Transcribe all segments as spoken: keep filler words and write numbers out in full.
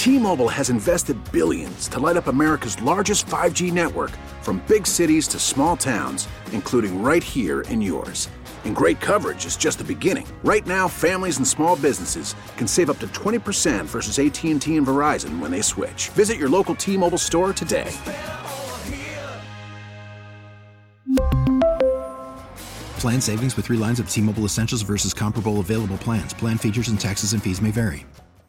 T-Mobile has invested billions to light up America's largest five G network, from big cities to small towns, including right here in yours. And great coverage is just the beginning. Right now, families and small businesses can save up to twenty percent versus A T and T and Verizon when they switch. Visit your local T-Mobile store today. Plan savings with three lines of T-Mobile Essentials versus comparable available plans. Plan features and taxes and fees may vary.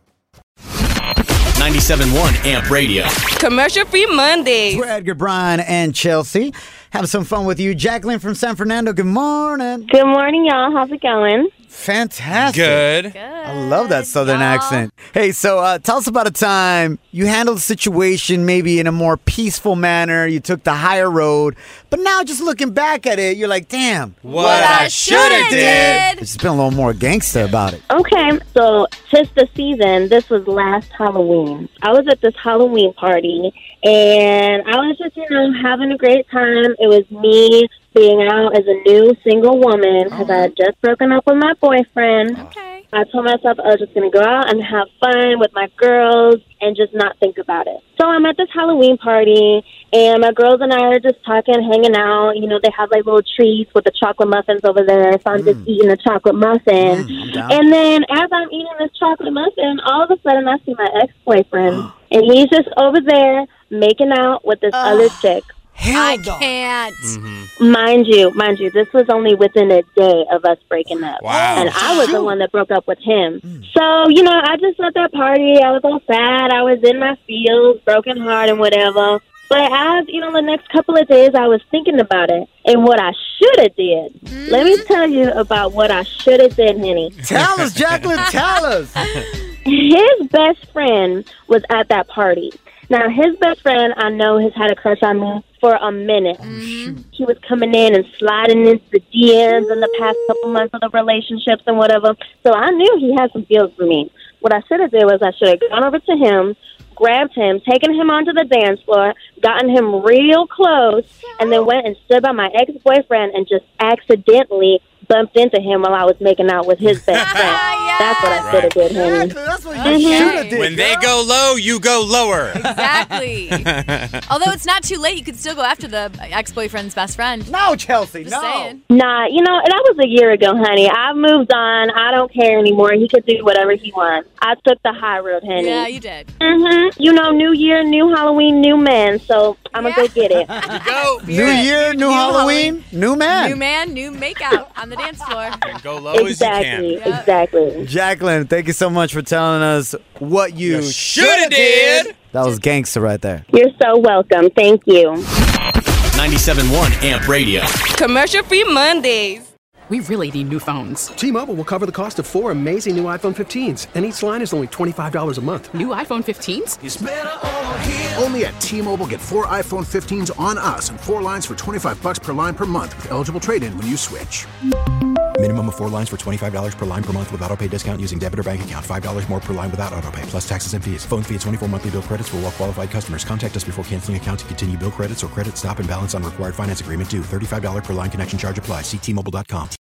ninety-seven point one A M P Radio. Commercial-free Mondays. We're Edgar, Brian, and Chelsea. Have some fun with you. Jacqueline from San Fernando, good morning. Good morning, y'all. How's it going? Fantastic. Good. Good. I love that southern y'all. accent. Hey, so uh, tell us about a time you handled the situation maybe in a more peaceful manner. You took the higher road. But now just looking back at it, you're like, damn. What, what I shoulda did. It's been a little more gangster about it. Okay, so tis the season. This was last Halloween. I was at this Halloween party, and I was just, you know, having a great time. It was me being out as a new single woman because I had just broken up with my boyfriend. Okay. I told myself I was just going to go out and have fun with my girls and just not think about it. So I'm at this Halloween party, and my girls and I are just talking, hanging out. You know, they have like little treats with the chocolate muffins over there, so I'm mm. just eating a chocolate muffin. Mm, and then as I'm eating this chocolate muffin, all of a sudden I see my ex-boyfriend, and he's just over there making out with this uh. other chick. Hell I no. can't. Mm-hmm. Mind you, mind you, this was only within a day of us breaking up. Wow. And I was Shoot. the one that broke up with him. Mm. So, you know, I just at that party. I was all sad. I was in my feels, broken heart and whatever. But as, you know, the next couple of days, I was thinking about it and what I should have did. Mm. Let me tell you about what I should have did, honey. Tell us, Jacqueline, tell us. His best friend was at that party. Now, his best friend, I know, has had a crush on me for a minute. Mm-hmm. He was coming in and sliding into the D Ms in the past couple months of the relationships and whatever. So I knew he had some feels for me. What I should have did was I should have gone over to him, grabbed him, taken him onto the dance floor, gotten him real close, and then went and stood by my ex-boyfriend and just accidentally bumped into him while I was making out with his best friend. Yes. That's what I should have did, honey. That's what you Okay. should have did. When they go low, you go lower. Exactly. Although it's not too late, you could still go after the ex-boyfriend's best friend. No, Chelsea, Just no. saying. Nah, you know, that was a year ago, honey. I've moved on. I don't care anymore. He could do whatever he wants. I took the high road, honey. Yeah, you did. Mm-hmm. You know, new year, new Halloween, new man. So I'm going to Yeah. go get it. Go. New year, new, Halloween, new man. New man, new makeout on the dance floor. And go low Exactly, as you can. Yeah. exactly. Jacqueline, thank you so much for telling us what you, You shoulda did. That was gangster right there. You're so welcome. Thank you. ninety-seven point one A M P Radio. Commercial-free Mondays. We really need new phones. T-Mobile will cover the cost of four amazing new iPhone fifteens, and each line is only twenty-five dollars a month. New iPhone fifteens? Only at T-Mobile, get four iPhone fifteens on us and four lines for twenty-five bucks per line per month with eligible trade-in when you switch. Minimum of four lines for twenty-five dollars per line per month with autopay discount using debit or bank account. five dollars more per line without autopay, plus taxes and fees. Phone fee at twenty-four monthly bill credits for well-qualified customers. Contact us before canceling account to continue bill credits or credit stop and balance on required finance agreement due. thirty-five dollars per line connection charge applies. See T Mobile dot com.